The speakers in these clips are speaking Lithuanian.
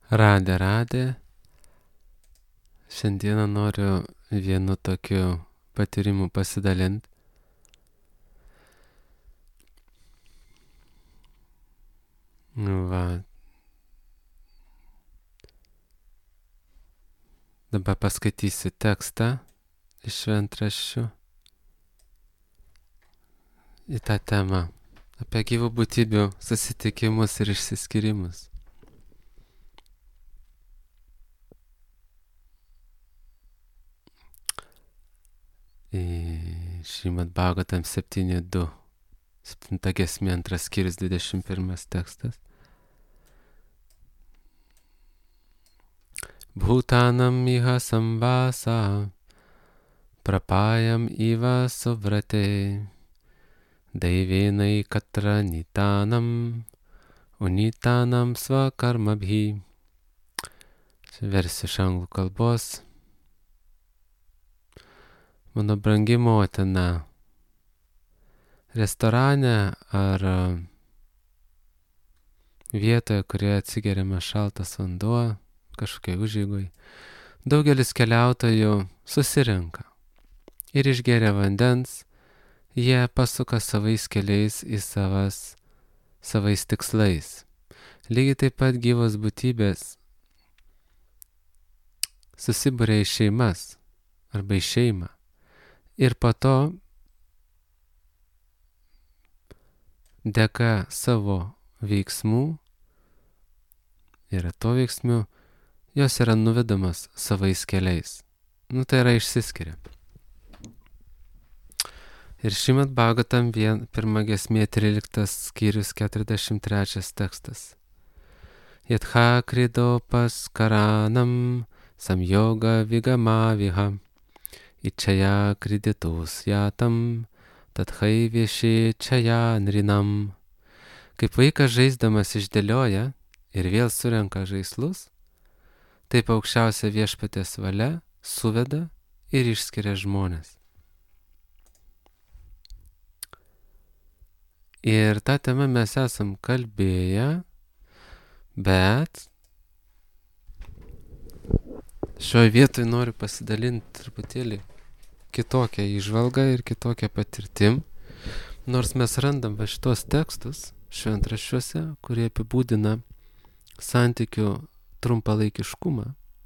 Radė. Šiandieną noriu vienu tokiu patyrimu pasidalinti. Va. Dabar paskaitysiu tekstą iš šventraščių į tą temą apie gyvų būtybių susitikimus ir išsiskyrimus. Šrimad Bhagavatam 7.2, 7 giesmė, 2 skyrius, 21 tekstas. Bhutanam iha samvasa prapayam iva suvrate daivenai katra nitanam unitanam svakarmabhi. Čia versiu iš anglų kalbos. Mano brangi motina, restorane ar vietoje, kurioje atsigeriama šaltas vanduo, kažkokiai užeigoj, daugelis keliautojų susirinka ir išgeria vandens, jie pasuka savais keliais į savais tikslais. Lygiai taip pat gyvos būtybės susibūrė į šeimas arba į šeimą. Ir po to dėka savo veiksmų ir atoveiksmių jos yra nuvedamas savais keliais. Tai yra išsiskiria. Ir Šrimad Bhagavatam 1 giesmė 13 skyrius 43 tekstas. Yatha kridopas karanam samyoga vigamaviha Ichaya kriditus jatam, tathai vieši čaya nrinam. Kaip vaikas žaisdamas išdėlioja ir vėl surenka žaislus, taip aukščiausia viešpaties valia suveda ir išskiria žmones. Ir tą temą mes esam kalbėję, bet šioje vietoje noriu pasidalinti truputėlį kitokią įžvalgą ir kitokią patirtim. Nors mes randam va šitos tekstus šventraščiuose, kurie apibūdina santykių trumpalaikiškumą.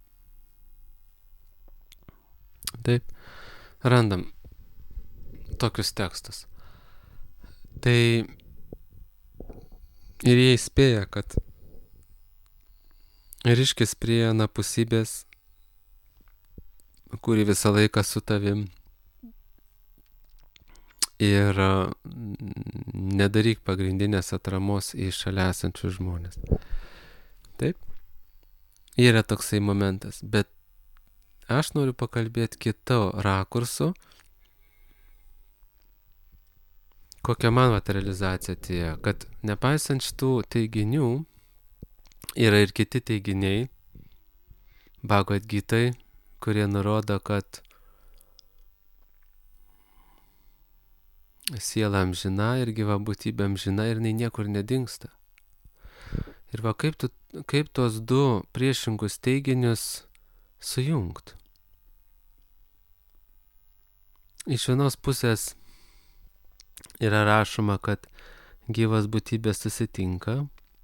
Taip, randam tokius tekstus. Tai ir jie įspėja, kad ryškis prie anapusybės, kuri visą laiką su tavim, ir nedaryk pagrindinės atramos į šalia esančius žmonės. Taip, yra toksai momentas, bet aš noriu pakalbėti kito rakursu, kokia man realizacija atėjo, kad nepaisant šitų teiginių, yra ir kiti teiginiai Bhagavad Gitai, kurie nurodo, kad siela amžina ir gyva būtybė amžina ir jinai niekur nedingsta. Ir va kaip tos du priešingus teiginius sujungt. Iš vienos pusės yra rašoma, kad gyvas būtybės susitinka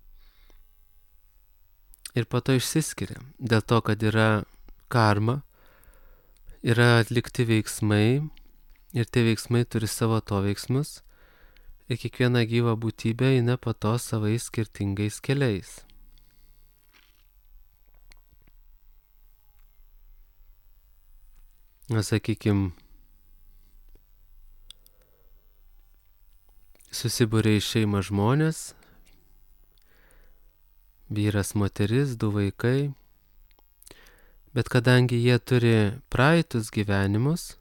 ir po to išsiskiria. Dėl to, kad yra karma, yra atlikti veiksmai ir tie veiksmai turi savo atoveiksmus ir kiekviena gyva būtybė eina po to savais skirtingais keliais. Sakykim, susibūrė į šeimą žmonės, vyras, moteris, 2 vaikai, bet kadangi jie turi praeitus gyvenimus,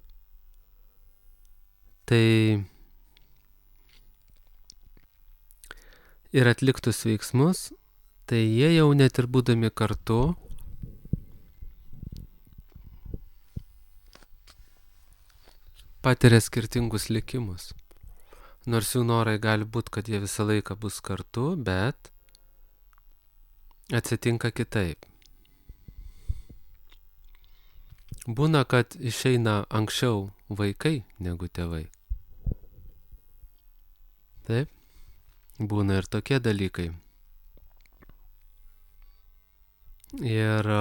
tai ir atliktus veiksmus, tai jie jau net ir būdami kartu patiria skirtingus likimus. Nors jų norai gali būti, kad jie visą laiką bus kartu, bet atsitinka kitaip. Būna, kad išeina anksčiau vaikai negu tėvai. Taip, būna ir tokie dalykai. Ir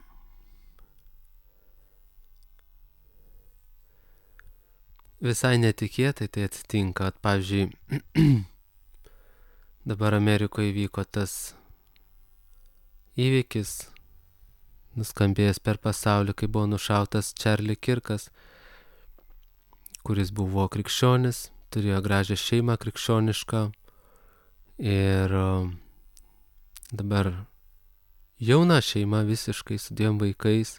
visai netikėtai tai atsitinka, kad, pavyzdžiui, dabar Amerikoje vyko tas įvykis, nuskambėjęs per pasaulį, kai buvo nušautas Charlie Kirkas, kuris buvo krikščionis, turėjo gražią šeimą krikščionišką ir dabar jauna šeima visiškai su 2 vaikais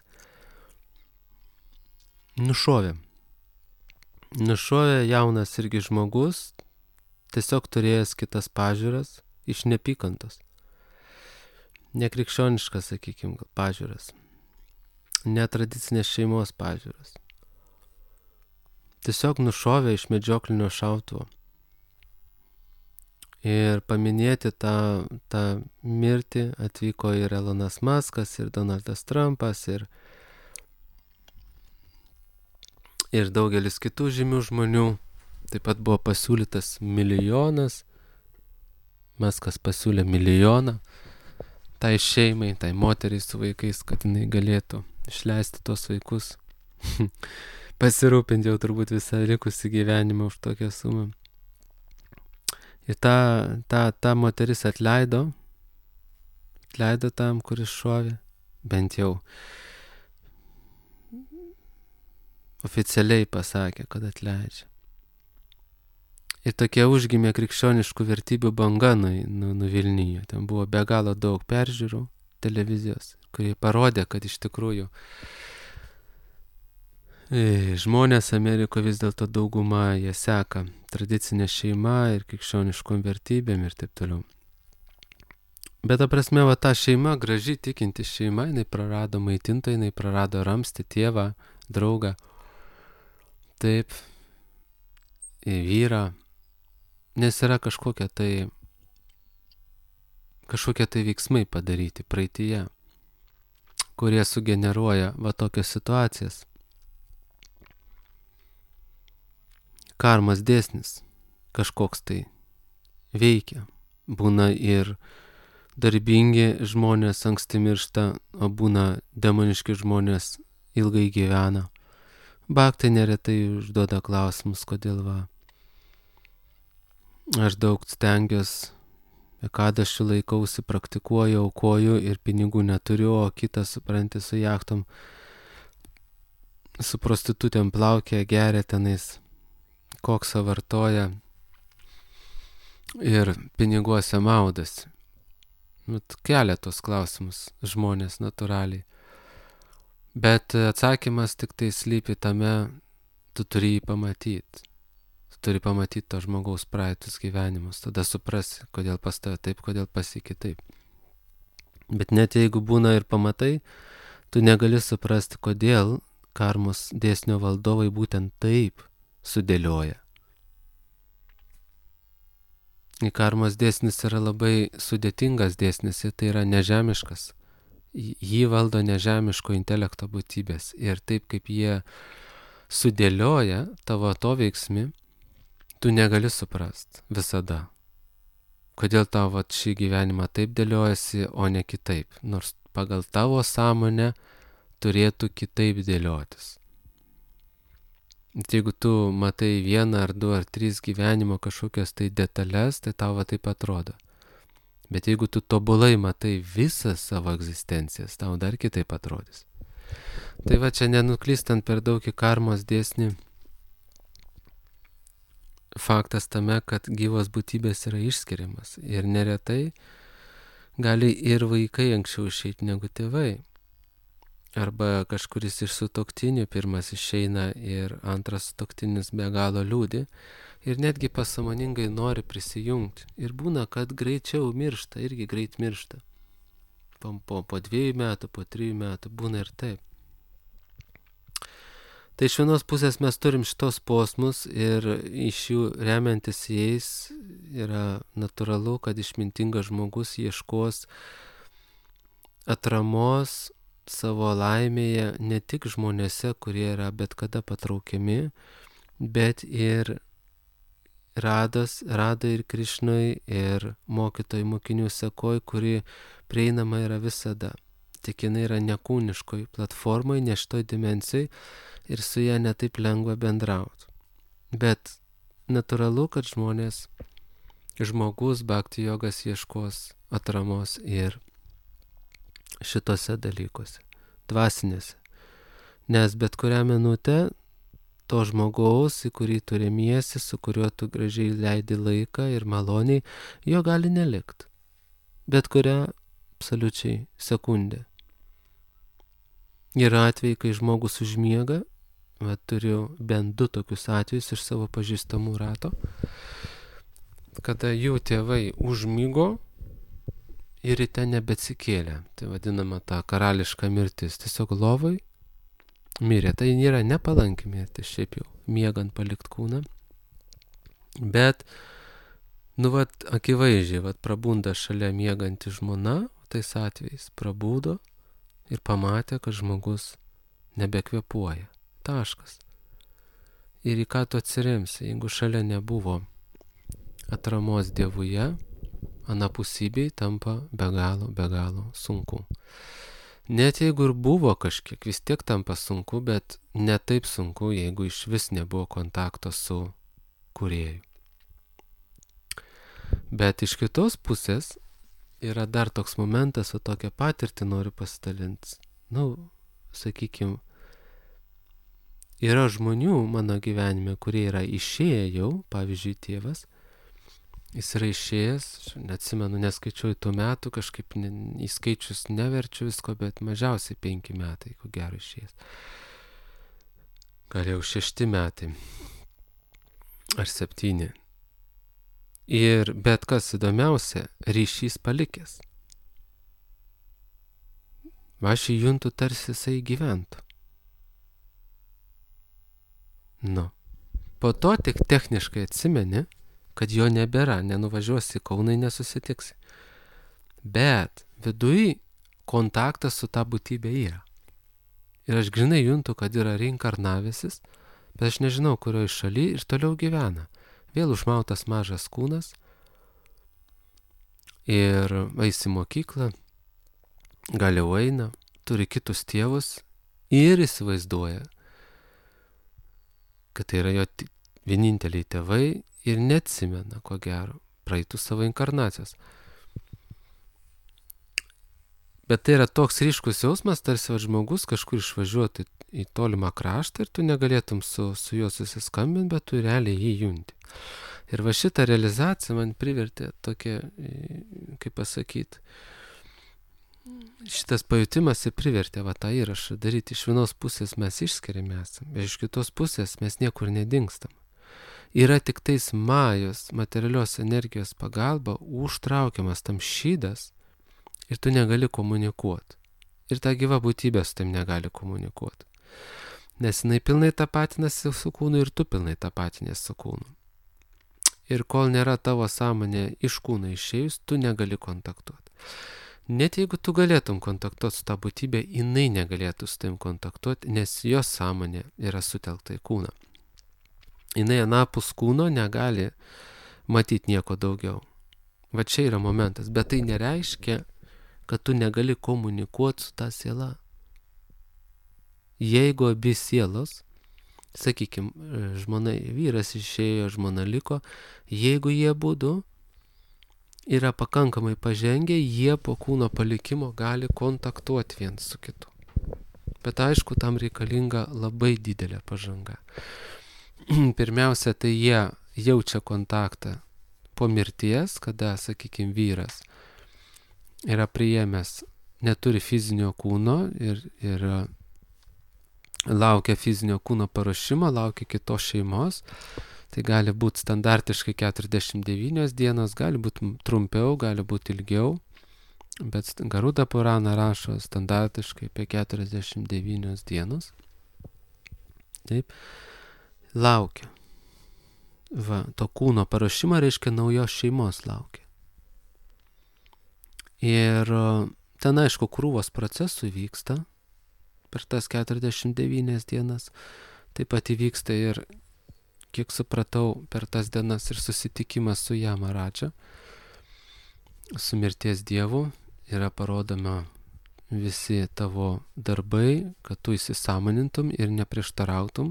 nušovė. Nušovė jaunas irgi žmogus, tiesiog turėjęs kitas pažiūras iš neapykantos. Nekrikščioniškas, sakykime, pažiūras. Netradicinės šeimos pažiūras. Tiesiog nušovė iš medžioklinio šautuvo. Ir paminėti tą mirtį atvyko ir Elonas Muskas, ir Donaldas Trumpas, ir daugelis kitų žymių žmonių. Taip pat buvo pasiūlytas $1 milijonas. Muskas pasiūlė $1 milijoną tai šeimai, tai moteriai su vaikais, kad jinai galėtų išleisti tos vaikus. Pasirūpinti jau turbūt visą likusį gyvenimą už tokią sumą. Ir ta moteris atleido tam, kuris šovė, bent jau oficialiai pasakė, kad atleidžia. Ir tokia užgimė krikščioniškų vertybių banga Vilniuje. Ten buvo be galo daug peržiūrų televizijos, kurie parodė, kad iš tikrųjų žmonės Amerikoje vis dėlto dauguma jie seka tradicinė šeima ir krikščioniškom vertybėm ir taip toliau. Bet ta prasme, ta šeima, graži tikinti šeima, jinai prarado maitintoją, jinai prarado ramstį, tėvą, draugą, taip, vyrą, nes yra kažkokie tai veiksmai padaryti praeityje, kurie sugeneruoja tokias situacijas. Karmos dėsnis kažkoks tai veikia. Būna ir darbingi žmonės anksti miršta, o būna demoniški žmonės ilgai gyvena. Bhaktai neretai užduoda klausimus, kodėl aš daug stengiuosi, ekadašių laikausi, praktikuoju, aukoju ir pinigų neturiu, o kitas, supranti, su jachtom, su prostitutėm plaukia, geria tenais, koksą vartoja ir piniguose maudasi. Kelia tos klausimus žmonės natūraliai. Bet atsakymas tik tai slypi tame, tu turi jį pamatyti. Tu turi pamatyti to žmogaus praeitus gyvenimus. Tada suprasi, kodėl pas tave taip, kodėl pas jį kitaip. Bet net jeigu būna ir pamatai, tu negali suprasti, kodėl karmos dėsnio valdovai būtent taip sudėlioja. Karmos dėsnis yra labai sudėtingas dėsnis, tai yra nežemiškas. Jį valdo nežemiško intelekto būtybės. Ir taip kaip jie sudėlioja tavo atoveiksmį, tu negali suprast visada. Kodėl tavo šį gyvenimą taip dėliojasi, o ne kitaip. Nors pagal tavo sąmonę turėtų kitaip dėliotis. Jeigu tu matai 1 ar 2 ar 3 gyvenimo kažkokias tai detalės, tai tau taip atrodo. Bet jeigu tu tobulai matai visą savo egzistencijas, tau dar kitaip atrodys. Tai čia nenuklystant per daug į karmos dėsnį, faktas tame, kad gyvos būtybės yra išskiriamas. Ir neretai gali ir vaikai anksčiau išeiti negu tėvai. Arba kažkuris iš sutuoktinių pirmas išeina ir antras sutuoktinis be galo liūdi. Ir netgi pasąmoningai nori prisijungti. Ir būna, kad greičiau miršta, irgi greit miršta. Po 2 metų, po 3 metų, būna ir taip. Tai iš vienos pusės mes turim šitos posmus ir iš jų remiantis jais yra natūralu, kad išmintingas žmogus ieškos atramos savo laimėje ne tik žmonėse, kurie yra bet kada patraukiami, bet ir rada ir Krišnai, ir mokytojų mokinių sekoj, kuri prieinama yra visada. Tik jinai yra nekūniškoj platformoj, ne šitoj dimensijai ir su ją netaip lengva bendrauti. Bet natūralu, kad žmogus bhakti jogas ieškos atramos ir šitose dalykuose, dvasinėse. Nes bet kurią minutę to žmogaus, į kurį tu remiesi, su kuriuo tu gražiai leidi laiką ir maloniai, jo gali nelikti. Bet kurią absoliučiai sekundę. Yra atvejai, kai žmogus užmiega, turiu bent 2 tokius atvejus iš savo pažįstamų rato, kada jų tėvai užmigo ir ryte nebeatsikėlė. Tai vadinama ta karališka mirtis. Tiesiog lovai mirė. Tai nėra nepalanki mirtis, šiaip jau miegant palikt kūną. Bet, akivaizdžiai, prabunda šalia mieganti žmona, tais atvejais prabudo ir pamatė, kad žmogus nebekvėpuoja. Taškas. Ir į ką tu atsiremsi, jeigu šalia nebuvo atramos Dievuje, anapusybei tampa be galo sunku. Net jeigu ir buvo kažkiek, vis tiek tampa sunku, bet ne taip sunku, jeigu iš vis nebuvo kontakto su kūrėju. Bet iš kitos pusės yra dar toks momentas, o tokią patirtį noriu pasidalinti. Sakykime, yra žmonių mano gyvenime, kurie yra išėję jau, pavyzdžiui, tėvas. Jis yra išėjęs, neatsimenu, neskaičiuoju tų metų, kažkaip į skaičius neverčiu visko, bet mažiausiai 5 metai, ko gero išėjęs. Gal jau 6 metai. Ar 7. Ir bet kas įdomiausia, ryšys palikęs. Aš jį juntu, tarsi jisai gyventų. Po to tik techniškai atsimeni, kad jo nebėra, nenuvažiuosi į Kauną, nesusitiksi. Bet viduj kontaktas su ta būtybė yra. Ir aš grinai juntu, kad yra reinkarnavęsis, bet aš nežinau, kurioje šalyje ir toliau gyvena. Vėl užmautas mažas kūnas ir eis į mokyklą, gal jau eina, turi kitus tėvus ir įsivaizduoja, kad tai yra jo vieninteliai tėvai ir neatsimena, ko gero, praeitų savo inkarnacijos. Bet tai yra toks ryškus jausmas, tarsi žmogus kažkur išvažiuotų į tolimą kraštą ir tu negalėtum su juo susiskambinti, bet tu realiai jį junti. Ir va šitą realizaciją man privertė tokia, kaip pasakyti, šitas pajutimas ir privertė tą įrašą daryti. Iš vienos pusės mes išskiriame esam, bet iš kitos pusės mes niekur nedingstam. Yra tik tais majos materialios energijos pagalba užtraukiamas tam šydas ir tu negali komunikuoti. Ir ta gyva būtybė su tam negali komunikuoti. Nes jinai pilnai tapatinasi su kūnu ir tu pilnai tapatinės su kūnu. Ir kol nėra tavo sąmonė iš kūno išėjus, tu negali kontaktuoti. Net jeigu tu galėtum kontaktuoti su ta būtybė, jinai negalėtų su tavim kontaktuoti, nes jos sąmonė yra sutelkta į kūną. Jinai anapus kūno negali matyti nieko daugiau. Va čia yra momentas, bet tai nereiškia, kad tu negali komunikuoti su ta siela. Jeigu abi sielos, sakykime, vyras išėjo, žmona liko, jeigu jie būdu yra pakankamai pažengę, jie po kūno palikimo gali kontaktuoti viens su kitu. Bet aišku, tam reikalinga labai didelė pažanga. Pirmiausia, tai jie jaučia kontaktą po mirties, kada, sakykime, vyras yra priėmęs, neturi fizinio kūno ir laukia fizinio kūno paruošimo, laukia kitos šeimos. Tai gali būti standartiškai 49 dienos, gali būti trumpiau, gali būti ilgiau, bet Garuda Purana rašo standartiškai apie 49 dienos. Taip, laukia. Va, to kūno paruošimo reiškia naujos šeimos laukia. Ir ten, aišku, krūvos procesų vyksta, per tas 49 dienas. Taip pat įvyksta ir, kiek supratau, per tas dienas ir susitikimas su Jamaradža, su mirties dievu, yra parodoma visi tavo darbai, kad tu įsisąmonintum ir neprieštarautum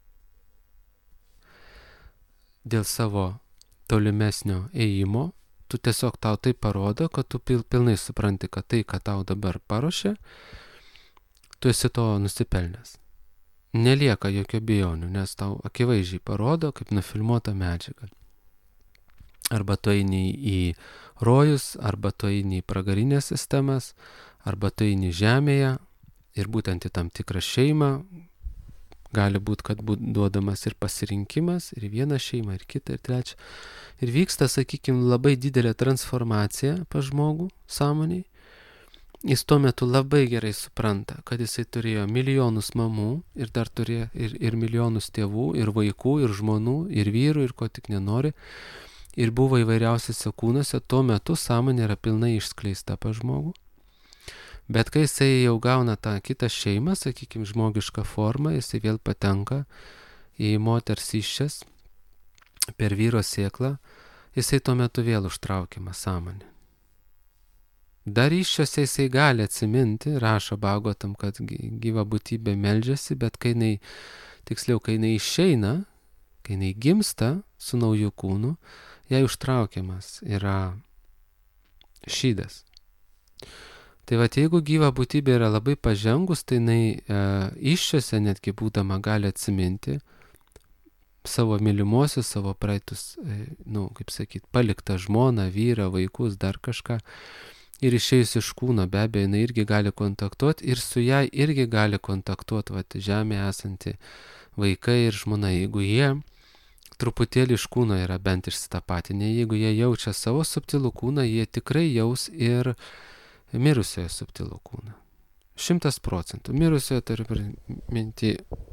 dėl savo tolimesnio ėjimo. Tu tiesiog tau tai parodo, kad tu pilnai supranti, kad tai, ką tau dabar paruošė, tu esi to nusipelnęs. Nelieka jokio abejonių, nes tau akivaizdžiai parodo, kaip nufilmuota medžiaga. Arba tu eini į rojus, arba tu eini į pragarinės sistemas, arba tu eini žemėje ir būtent į tam tikrą šeimą. Gali būti, kad duodamas ir pasirinkimas, ir vieną šeimą, ir kitą, ir trečią. Ir vyksta, sakykime, labai didelė transformacija pas žmogų sąmoniai. Jis tuo metu labai gerai supranta, kad jisai turėjo milijonus mamų ir dar turėjo ir milijonus tėvų, ir vaikų, ir žmonų, ir vyrų, ir ko tik nenori. Ir buvo įvairiausiose kūnuose, tuo metu sąmonė yra pilnai išskleista pas žmogų. Bet kai jisai jau gauna tą kitą šeimą, sakykime, žmogišką formą, jisai vėl patenka į moters įsčias per vyro sėklą, jisai tuo metu vėl užtraukiama sąmonė. Dar įsčiose jisai gali atsiminti, rašo Bhagavatam, kad gyva būtybė meldžiasi, bet kai jinai išeina, kai jinai gimsta su nauju kūnu, jai užtraukiamas yra šydas. Tai va, jeigu gyva būtybė yra labai pažengus, tai jinai iššiose netgi būdama gali atsiminti savo mylimuosius, savo praeitus, paliktą žmoną, vyrą, vaikus, dar kažką. Ir išėjus iš kūno, be abejo, jinai irgi gali kontaktuoti ir su jai irgi gali kontaktuoti, va, žemėje esanti vaikai ir žmona. Jeigu jie truputėlį iš kūno yra bent išsitapatinę, jeigu jie jaučia savo subtilų kūną, jie tikrai jaus ir mirusiojo subtilų kūną. 100%. Mirusiojo turiu minti,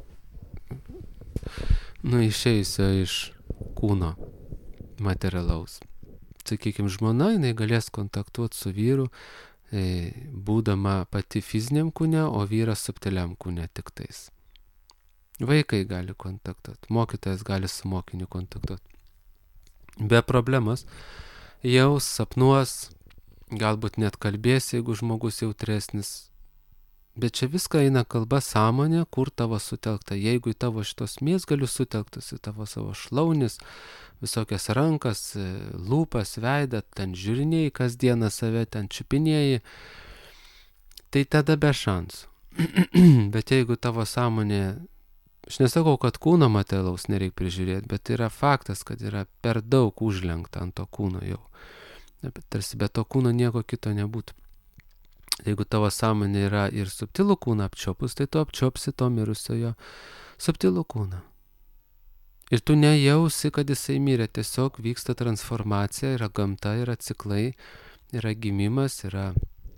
išėjusio iš kūno materialaus. Sakykime, žmona, jinai galės kontaktuoti su vyru, būdama pati fiziniam kūne, o vyras subtiliam kūne tik tais. Vaikai gali kontaktuoti, mokytojas gali su mokiniu kontaktuoti. Be problemos, jaus, sapnuos, galbūt net kalbės, jeigu žmogus jautresnis. Bet čia viską eina kalba sąmonė, kur tavo sutelkta. Jeigu į tavo šitos mėsgalius sutelktas, į tavo savo šlaunis, visokias rankas, lūpas, veidą, ten žiūrinėjai kasdieną save, ten čiupinėjai, tai tada be šansų. Bet jeigu tavo sąmonė, aš nesakau, kad kūno materialaus nereikia prižiūrėti, bet yra faktas, kad yra per daug užlenkta ant to kūno jau. Tarsi be to kūno nieko kito nebūtų. Jeigu tavo sąmonė yra ir subtilų kūną apčiopus, tai tu apčiopsi to mirusiojo subtilų kūną. Ir tu nejausi, kad jisai mirė, tiesiog vyksta transformacija, yra gamta, yra ciklai, yra gimimas, yra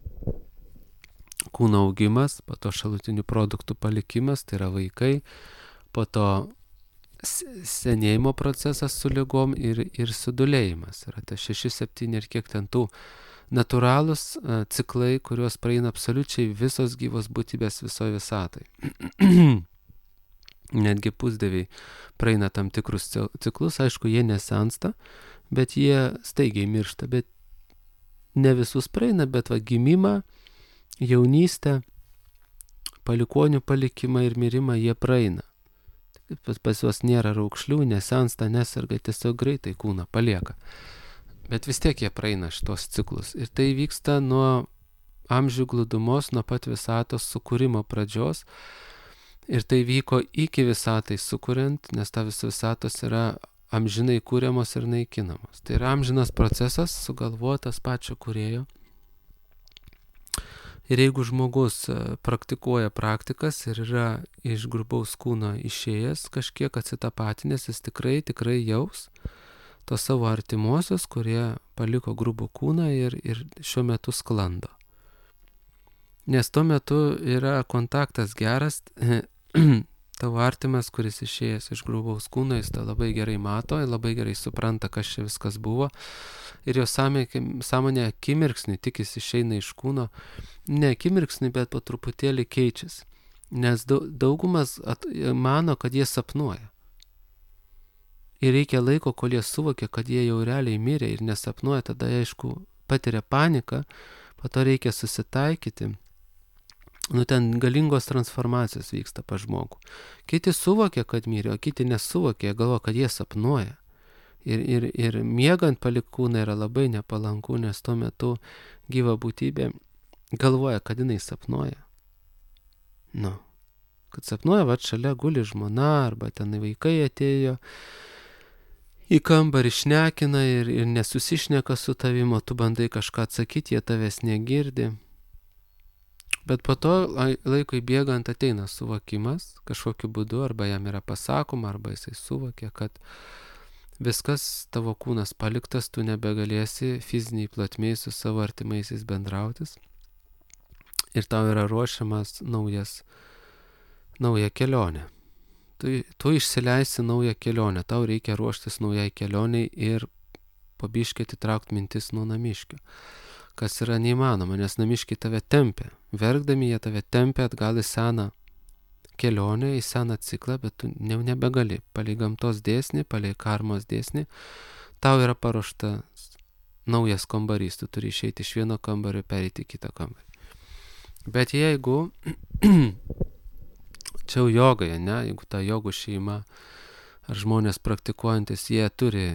kūno augimas, po to šalutinių produktų palikimas, tai yra vaikai, po to senėjimo procesas su ligom ir sudulėjimas. Yra tai 6-7 ir kiek ten tų natūralūs ciklai, kuriuos praeina absoliučiai visos gyvos būtybės visoje visatai. Netgi pusdieviai praeina tam tikrus ciklus, aišku, jie nesensta, bet jie staigiai miršta, bet ne visus praeina, bet va gimimą, jaunystę, palikonių palikimą ir mirimą jie praeina. Pas juos nėra raukšlių, nesensta, neserga, tiesiog greitai kūną palieka. Bet vis tiek jie praeina šitos ciklus. Ir tai vyksta nuo amžių glūdumos, nuo pat visatos sukūrimo pradžios. Ir tai vyko iki visatai sukuriant, nes ta visatos yra amžinai kūriamos ir naikinamos. Tai yra amžinas procesas, sugalvotas pačio kūrėjo. Ir jeigu žmogus praktikuoja praktikas ir yra iš grubaus kūno išėjęs, kažkiek atsitapatinės, jis tikrai jaus tos savo artimuosius, kurie paliko grubų kūną ir šiuo metu sklando. Nes tuo metu yra kontaktas geras, tavo artimas, kuris išėjęs iš grubaus kūno, jis tą labai gerai mato, labai gerai supranta, kas čia viskas buvo. Ir jo sąmonė akimirksnį, tik jis išeina iš kūno, ne akimirksnį, bet po truputėlį keičiasi. Nes daugumas mano, kad jie sapnuoja. Ir reikia laiko, kol jie suvokia, kad jie jau realiai mirė ir nesapnuoja, tada aišku patiria paniką, po to reikia susitaikyti. Ten galingos transformacijos vyksta pa žmogų. Kiti suvokia, kad mirė, o kiti nesuvokia, galvo, kad jie sapnuoja. Ir miegant palik kūną yra labai nepalanku, nes tuo metu gyva būtybė galvoja, kad jinai sapnuoja. Kad sapnuoja, šalia guli žmona, arba ten vaikai atėjo į kambarį, šnekina ir nesusišneka su tavim, o tu bandai kažką atsakyti, jie tavęs negirdi. Bet po to laikui bėgant ateina suvokimas kažkokiu būdu, arba jam yra pasakoma, arba jisai suvokia, kad viskas, tavo kūnas paliktas, tu nebegalėsi fiziniai plotmėj su savo artimaisiais bendrautis. Ir tau yra ruošiamas nauja kelionė. Tu išsileisi naują kelionę, tau reikia ruoštis naujai kelioniai ir po biškį atitraukti mintis nuo namiškio. Kas yra neįmanoma, nes namiškiai tave tempia. Verkdami jie tave tempia atgal į seną kelionę, į seną ciklą, bet tu nebegali. Palei gamtos dėsnį, palei karmos dėsnį, tau yra paruoštas naujas kambarys, tu turi išeiti iš vieno kambario, pereiti į kitą kambarį. Bet jeigu čia jau jogoje, jeigu ta jogų šeima ar žmonės praktikuojantis, jie turi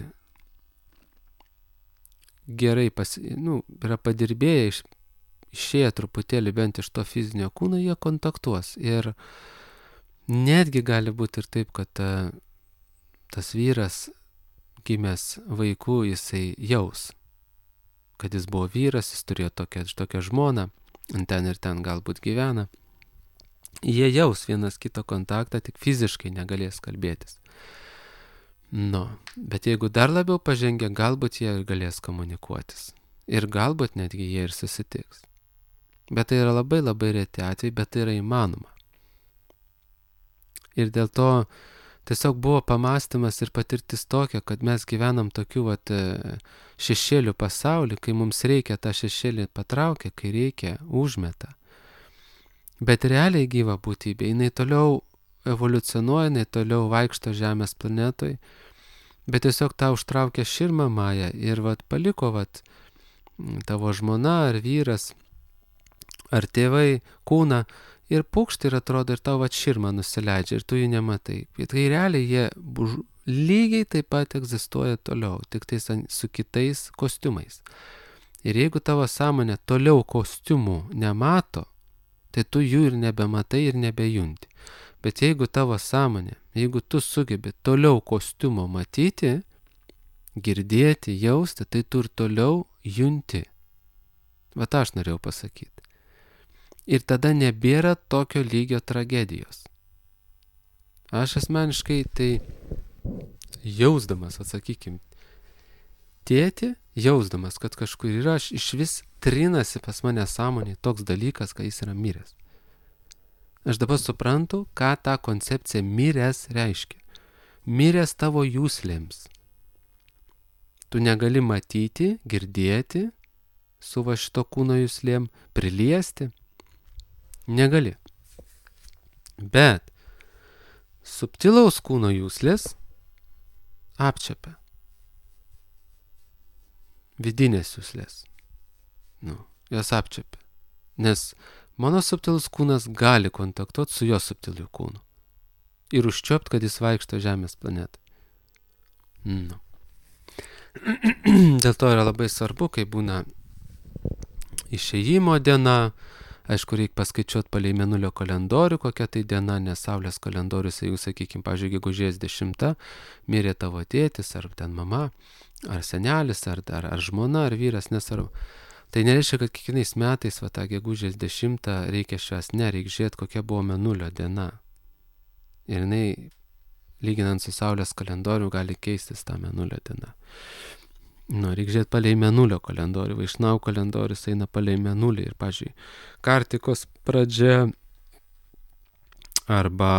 gerai yra padirbėję, išėję truputėlį bent iš to fizinio kūno, jie kontaktuos. Ir netgi gali būti ir taip, kad tas vyras gimęs vaikų, jisai jaus, kad jis buvo vyras, jis turėjo tokią žmoną, ten ir ten galbūt gyvena. Jie jaus vienas kito kontaktą, tik fiziškai negalės kalbėtis. Bet jeigu dar labiau pažengia, galbūt jie galės komunikuotis. Ir galbūt netgi jie ir susitiks. Bet tai yra labai labai reti atvejai, bet tai yra įmanoma. Ir dėl to tiesiog buvo pamąstymas ir patirtis tokia, kad mes gyvenam tokių šešėlių pasaulį, kai mums reikia tą šešėlį patraukia, kai reikia užmeta. Bet realiai gyva būtybė, jinai toliau evoliucionuoja, jinai toliau vaikšto Žemės planetoj, bet tiesiog tą užtraukia širmą Maja ir paliko tavo žmona ar vyras ar tėvai kūną ir pukšt ir atrodo ir tau širmą nusileidžia ir tu jų nematai. Tai realiai jie lygiai taip pat egzistuoja toliau, tik tai su kitais kostiumais. Ir jeigu tavo sąmonė toliau kostiumų nemato, tai tu jų ir nebematai ir nebejunti. Bet jeigu tavo sąmonė, jeigu tu sugebi toliau kostiumo matyti, girdėti, jausti, tai tu ir toliau junti. Aš norėjau pasakyti. Ir tada nebėra tokio lygio tragedijos. Aš asmeniškai tai jausdamas, tėti, jausdamas, kad kažkur yra, aš iš vis trinasi pas mane sąmonė toks dalykas, kad jis yra miręs. Aš dabar suprantu, ką ta koncepcija miręs reiškia. Miręs tavo jūslėms. Tu negali matyti, girdėti su šito kūno jūslėm, priliesti. Negali. Bet subtilaus kūno jūslės apčiapia. Vidinės jūslės. Jos apčiapia. Nes mano subtilus kūnas gali kontaktuoti su jo subtiliu kūnu. Ir užčiuopt, kad jis vaikšto Žemės planetą. Dėl to yra labai svarbu, kai būna išėjimo diena. Aišku, reikia paskaičiuoti palei mėnulio kalendorių, kokia tai diena, nes Saulės kalendorius, jeigu, sakykime, pavyzdžiui, gegužės 10 mirė tavo tėtis, ar ten mama, ar senelis, ar žmona, ar vyras, nesvarbu. Tai nereiškia, kad kiekvienais metais tą gegužės 10 reikia švęsti, reikia žiūrėti, kokia buvo mėnulio diena. Ir jinai, lyginant su Saulės kalendoriu, gali keistis tą mėnulio dieną. Reikia žiūrėti palei mėnulio kalendorių. Vaišnau kalendorius eina palei mėnulį. Ir, pavyzdžiui, Kartikos pradžia arba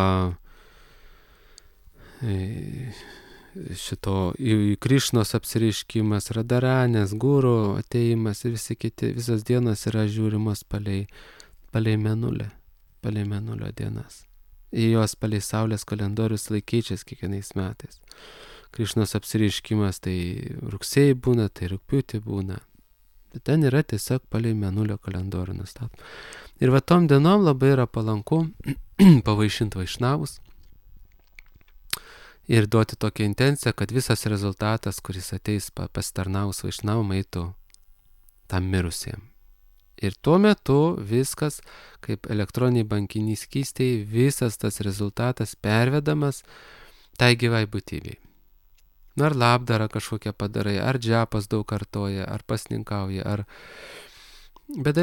šito Krišnos apsireiškimas, Radaranės, Guru ateimas ir visi kiti, visos dienos yra žiūrimos palei mėnulį. palei mėnulio dienas. Ir jos palei Saulės kalendorius laikyčias kiekvienais metais. Krišnos apsireiškimas tai rugsėjai būna, tai rugpjūtį būna. Bet ten yra tiesiog palei mėnulio kalendorių nustatom. Ir va tom dienom labai yra palanku pavaišinti vaišnavus ir duoti tokią intenciją, kad visas rezultatas, kuris ateis pasitarnavus vaišnavom, eitų tam mirusiem. Ir tuo metu viskas, kaip elektroniniai bankiniai skystiai, visas tas rezultatas pervedamas tai gyvai būtybei. Ar labdarą kažkokią padarai, ar džepas daug kartoja, ar pasninkauja, ar... Bet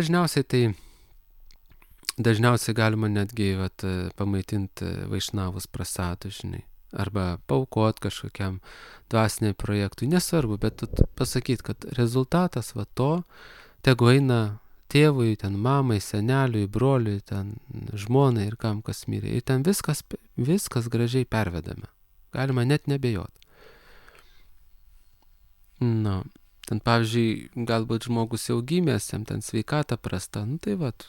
dažniausiai galima netgi pamaitinti vaišnavus prasadų, žinai. Arba paaukot kažkokiam dvasiniai projektui, nesvarbu, bet pasakyt, kad rezultatas va to, tegu eina tėvui, ten mamai, seneliui, broliui, ten žmonai ir kam kas mirė. Ir ten viskas gražiai pervedame. Galima net nebejot. Nu, ten pavyzdžiui, galbūt žmogus jau gimęs, jam ten sveikata prasta, nu tai vat,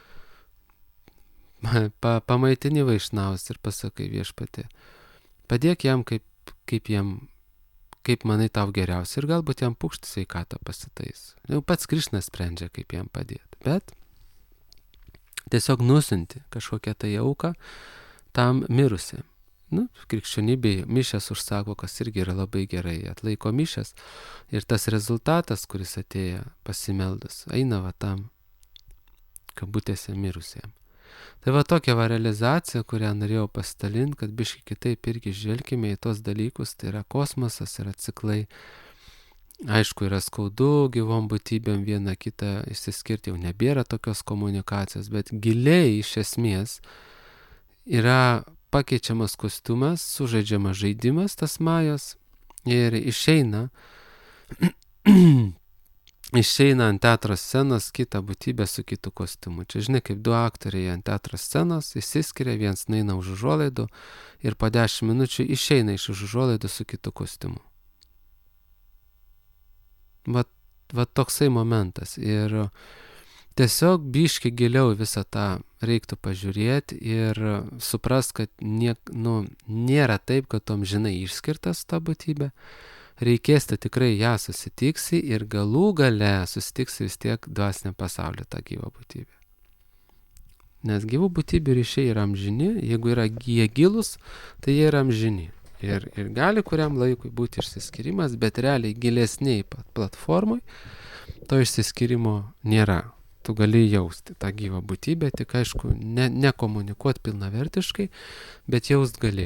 pamaitini vaišnavus ir pasakai viešpatie, padėk jam kaip manai tau geriausia ir galbūt jam pukšt sveikatą pasitais. Jau pats Krišnas sprendžia, kaip jam padėti, bet tiesiog nusinti kažkokią tai auką tam mirusiam. Nu, krikščionybėje mišės užsako, kas irgi yra labai gerai, atlaiko mišės ir tas rezultatas, kuris atėjo pasimeldus, eina va tam kabutėse mirusiem. Tai va tokia va realizacija, kurią norėjau pasidalinti, kad biškai kitaip irgi žvelgime į tos dalykus, tai yra kosmosas, yra ciklai. Aišku, yra skaudu gyvom būtybėm vieną kitą išsiskirti, jau nebėra tokios komunikacijos, bet giliai iš esmės yra pakeičiamas kostiumas, sužaidžiamas žaidimas tas majos ir išeina ant teatro scenos kita būtybė su kitu kostiumu. Čia žinai, kaip du aktoriai ant teatro scenos išsiskiria, vienas nueina už užuolaidų ir po 10 minučių išeina iš už užuolaidų su kitu kostiumu. Va toksai momentas. Ir tiesiog biški giliau visą tą reiktų pažiūrėti ir suprast, kad nėra taip, kad tom žinai išskirtas ta būtybė. Reikės tai tikrai ją susitiksi ir galų gale susitiksi vis tiek dvasinę pasaulį tą gyvą būtybę. Nes gyvų būtybių ryšiai yra amžini, jeigu yra jie gilus, tai jie yra amžini. Ir gali kuriam laikui būti išsiskirimas, bet realiai gilesniai platformai to išsiskirimo nėra. Tu gali jausti tą gyvą būtybę, tik aišku, nekomunikuoti pilnavertiškai, bet jaust gali.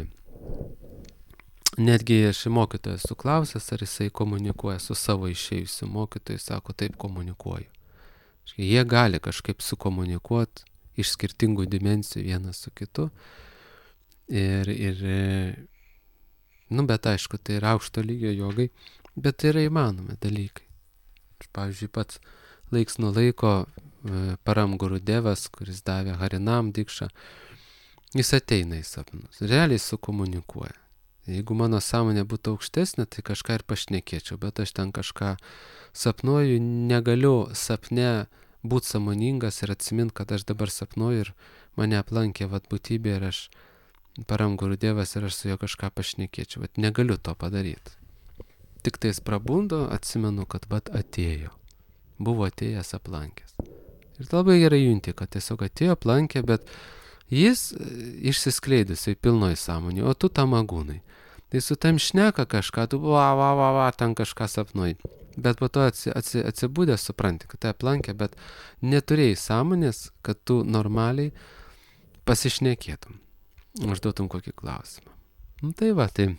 Netgi aš mokytojas suklausęs, ar jisai komunikuoja su savo išėjusiu mokytoju, sako, taip komunikuoju. Jie gali kažkaip sukomunikuoti iš skirtingų dimensijų vienas su kitu. Bet aišku, tai yra aukšto lygio jogai, bet tai yra įmanomi dalykai. Pavyzdžiui, pats laiks nuo laiko Param Gurudevas, kuris davė Harinam dikšą, jis ateina į sapnus, realiai sukomunikuoja. Jeigu mano sąmonė būtų aukštesnė, tai kažką ir pašnekėčiau, bet aš ten kažką sapnuoju, negaliu sapne būti sąmoningas ir atsimint, kad aš dabar sapnuoju ir mane aplankė būtybė ir aš Param Gurudevas ir aš su juo kažką pašnekėčiau, bet negaliu to padaryti. Tik tais prabundu, atsimenu, kad atėjo. Buvo atėjęs aplankęs. Ir labai gerai junti, kad tiesiog atėjo aplankė, bet jis išsiskleidusiai pilnoj sąmonė, o tu tam agūnai. Tai su tam šneka kažką, tu ten kažką sapnuoji. Bet po to atsibūdęs supranti, kad tai aplankė, bet neturėjai sąmonės, kad tu normaliai pasišnekėtum. Užduotum kokį klausimą. Tai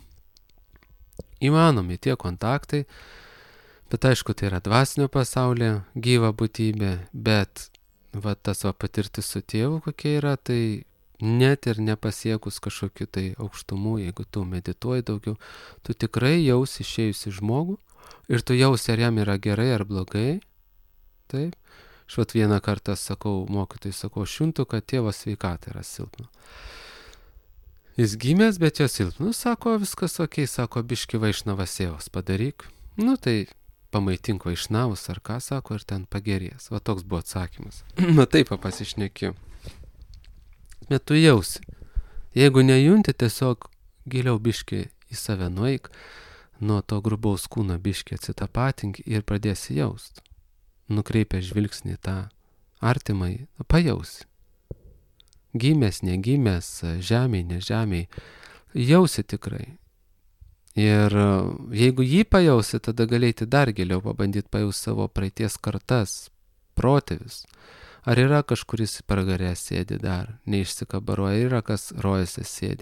įmanomi tie kontaktai, bet aišku, tai yra dvasinio pasaulio gyva būtybė, bet tas patirtis su tėvu kokia yra, tai net ir nepasiekus kažkokiu tai aukštumų, jeigu tu medituoji daugiau, tu tikrai jausi išėjusi žmogų ir tu jausi, ar jam yra gerai ar blogai. Taip. Aš vieną kartą sakau, mokytojai sakau, šuntu, kad tėvo sveikata yra silpna. Jis gimęs, bet jo silpna. Sako, viskas okei, sako, biški vaišnavas sėvas padaryk. Tai pamaitink vaišnavus ar ką, sako, ir ten pagerės. Toks buvo atsakymas. Taip pasišnekėjau. esmė tu jausi. Jeigu nejunti, tiesiog giliau biški į save nueik, nuo to grubaus kūno biški atsitapatink ir pradėsi jaust. Nukreipę žvilgsnį tą artimai, pajausi. Gimęs, negimęs, žemiai, nežemiai, jausi tikrai. Ir jeigu jį pajausi, tada galėti dar giliau pabandyti pajausti savo praeities kartas, protėvius. Ar yra kažkuris pragarė sėdi dar, neišsikabaroja, yra kas rojasi sėdi.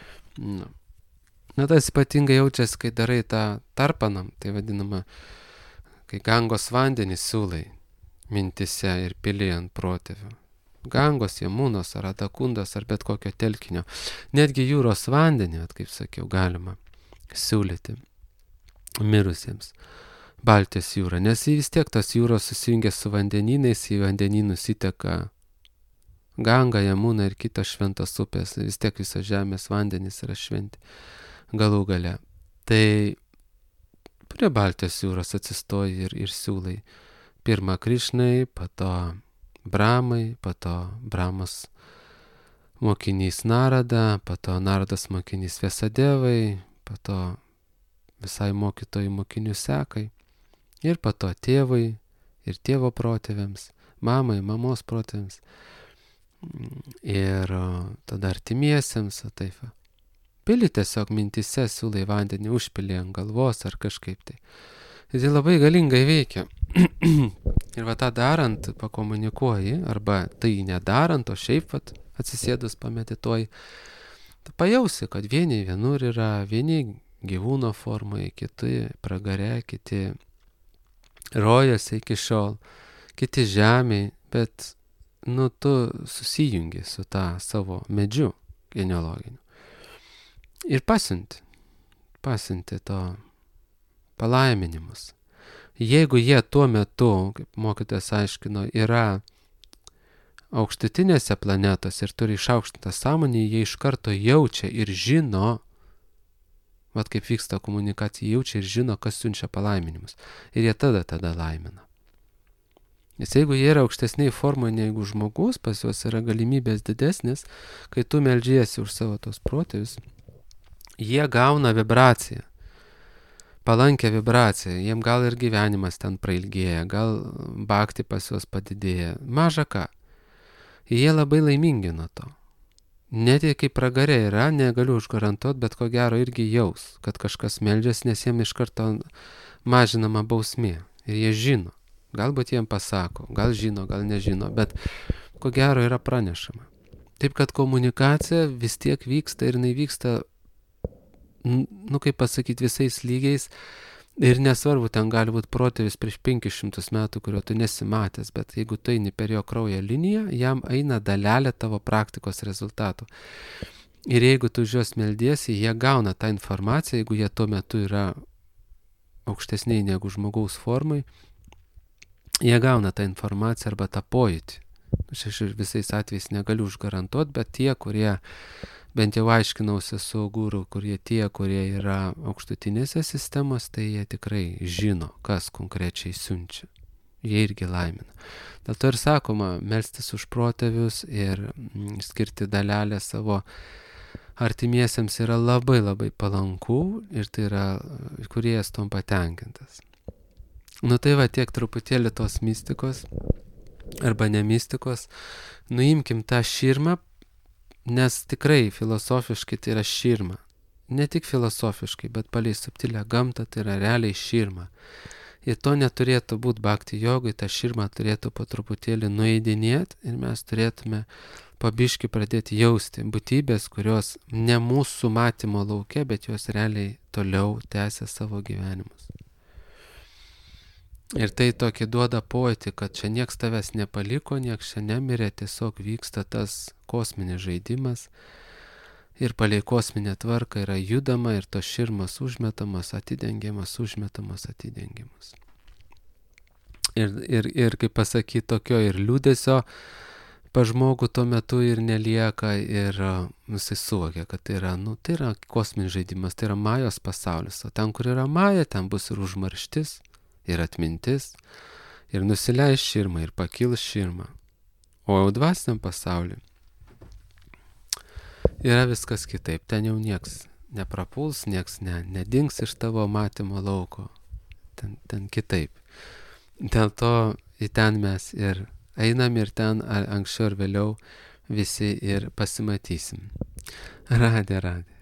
Na, tas ypatingai jaučiasi, kai darai tą tarpanam, tai vadinama, kai Gangos vandenį siūlai mintise ir pili ant protėvių. Gangos, Jamunos ar Atakundos ar bet kokio telkinio. Netgi jūros vandenį, kaip sakiau, galima siūlyti mirusiems. Baltijos jūra, nes vis tiek tos jūros susijungia su vandenynais, į vandenynus įteka Ganga, Jamuna ir kitos šventos upės, vis tiek visos žemės vandenys yra šventi galų gale. Tai prie Baltijos jūros atsistoji ir siūlai. Pirma Krišnai, po to Bramai, po to Bramos mokinys Narada, po to Naradas mokinys Vėsadevai, po to visai mokytojų mokinių sekai. Ir po to tėvai ir tėvo protėviams, mamai, mamos protėviams. Ir tada artimiesiems, taip. Pili tiesiog mintise siūlai vandenį, užpili ant galvos ar kažkaip tai. Ir tai labai galingai veikia. Ir va tą darant pakomunikuoji, arba tai nedarant, o šiaip vat, atsisėdus pamedituoji, tai pajausi, kad vieni vienur yra, vieni gyvūno formoje, kiti pragare, kiti rojasi iki šiol, kiti žemėj, bet tu susijungi su tą savo medžiu genealoginiu. Ir pasiunti to palaiminimus. Jeigu jie tuo metu, kaip mokytojas aiškino, yra aukštutinėse planetose ir turi išaukštintą sąmonę, jie iš karto jaučia ir žino, vat kaip vyksta komunikacija, jaučia ir žino, kas siunčia palaiminimus. Ir jie tada laimina. Nes jeigu jie yra aukštesniai formoje negu žmogus, pas juos yra galimybės didesnės, kai tu meldžiesi už savo tos protėvius, jie gauna vibraciją. Palankę vibraciją, jiem gal ir gyvenimas ten prailgėja, gal bhakti pas juos padidėja, maža ką. Jie labai laimingi nuo to. Net jei kaip pragarė yra, negaliu užgarantuoti, bet ko gero irgi jaus, kad kažkas meldžiasi, nes jiem iš karto mažinama bausmė. Ir jie žino, galbūt jiem pasako, gal žino, gal nežino, bet ko gero yra pranešama. Taip kad komunikacija vis tiek vyksta ir jinai vyksta, kaip pasakyti, visais lygiais. Ir nesvarbu, ten gali būti protėvis prieš 500 metų, kurio tu nesimatęs, bet jeigu tu eini per jo kraujo liniją, jam eina dalelė tavo praktikos rezultatų. Ir jeigu tu už juos meldiesi, jie gauna tą informaciją, jeigu jie tuo metu yra aukštesniai negu žmogaus formai, jie gauna tą informaciją arba tą pojūtį. Aš visais atvejais negaliu užgarantuoti, bet tie, kurie bent jau aiškinausi su guru, kurie yra aukštutinėse sistemos, tai jie tikrai žino, kas konkrečiai siunčia. Jie irgi laimina. Dėl to ir sakoma, melstis už protėvius ir skirti dalelę savo artimiesiems yra labai labai palanku ir tai yra kūrėjas tom patenkintas. Tai va tiek truputėlį tos mistikos arba nemistikos. Nuimkim tą širmą, nes tikrai filosofiškai tai yra širma. Ne tik filosofiškai, bet palei subtilę gamtą tai yra realiai širma. Ir to neturėtų būti bhakti jogai, tą širmą turėtų po truputėlį nueidinėti ir mes turėtume pabiški pradėti jausti būtybės, kurios ne mūsų matymo lauke, bet jos realiai toliau tęsia savo gyvenimus. Ir tai tokį duoda pojūtį, kad čia nieks tavęs nepaliko, nieks čia nemirė, tiesiog vyksta tas kosminis žaidimas ir palei kosminę tvarką yra judama ir tos širmas užmetamas, atidengiamas, užmetamas, atidengiamas. Ir kaip pasakyti, tokio ir liūdesio pa žmogų tuo metu ir nelieka ir jisai suvokia, kad tai yra kosminis žaidimas, tai yra majos pasaulis, o ten, kur yra maja, ten bus ir užmarštis, ir atmintis, ir nusileis širma, ir pakils širma. O jau dvasiniam pasauliu yra viskas kitaip. Ten jau nieks neprapuls, nieks nedings iš tavo matymo lauko. Ten kitaip. Dėl to į ten mes ir einam ir ten anksčiau ar vėliau visi ir pasimatysim. Radė.